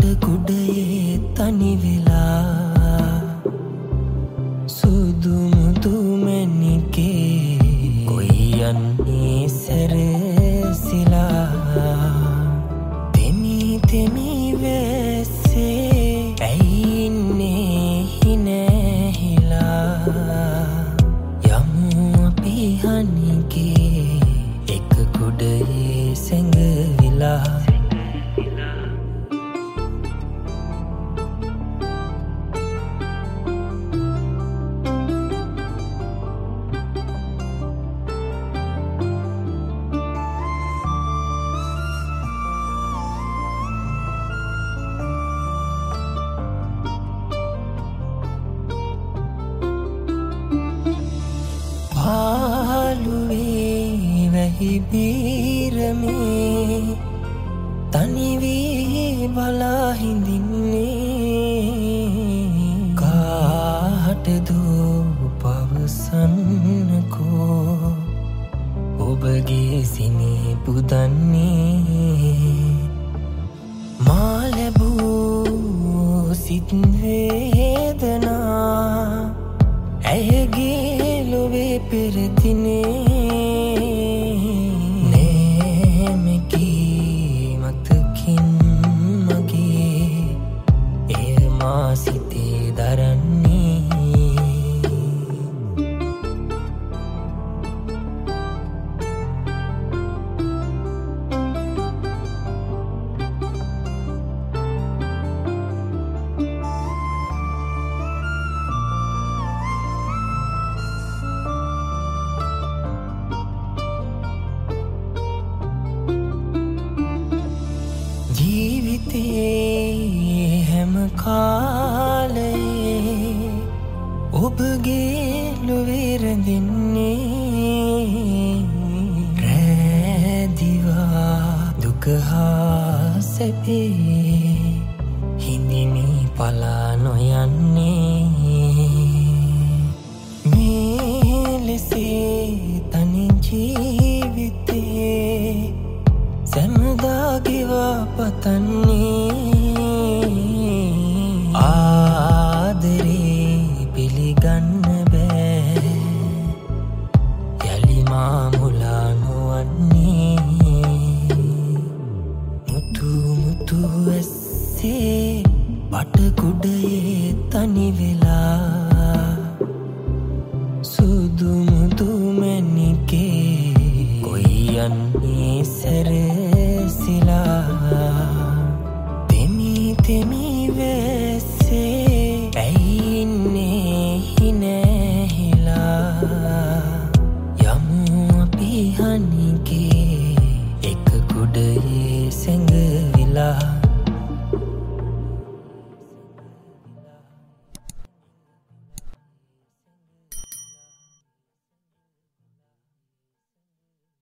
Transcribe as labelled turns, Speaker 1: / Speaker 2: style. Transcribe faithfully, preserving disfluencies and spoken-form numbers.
Speaker 1: බටකුඩයේ තනි වෙලා සුදු මුදු මැණිකේ කොයි යන්නේ සැරසිලා තෙමි තෙමි වැස්සේ ඇයි ඉන්නේ හිනැහිලා යමු අපි හනිකේ එක කුඩයේ සැඟවිලා පාළුවේ වැහි බීරමේ තනි වී බලා හිඳින්නේ කාටදෝ පවසන්නකෝ ඔබගේ සිනේ පුදන්නේ මා ලැබූ සිත් වේදනා ඇයගේ ලොවේ පෙරදිනේ නෑමකී මතකින් මගේ එය මා සිතේ දරන්නේ ජීවිතේ හැම කාලයේ ඔබගේ ලොවේ රැඳෙන්නේ රැදිවා දුක හා සැපේ හිඳිමි පලා නොයන්නේ මේ ලෙසේ තනි ජීවිතේ සැමදා ගෙවා පතන්නේ ආදරේ පිළිගන්න බෑ යලි මා මුලා නොවන්නේ මුතු මුතු ඇස්සේ බටකුඩයේ තනි වෙලා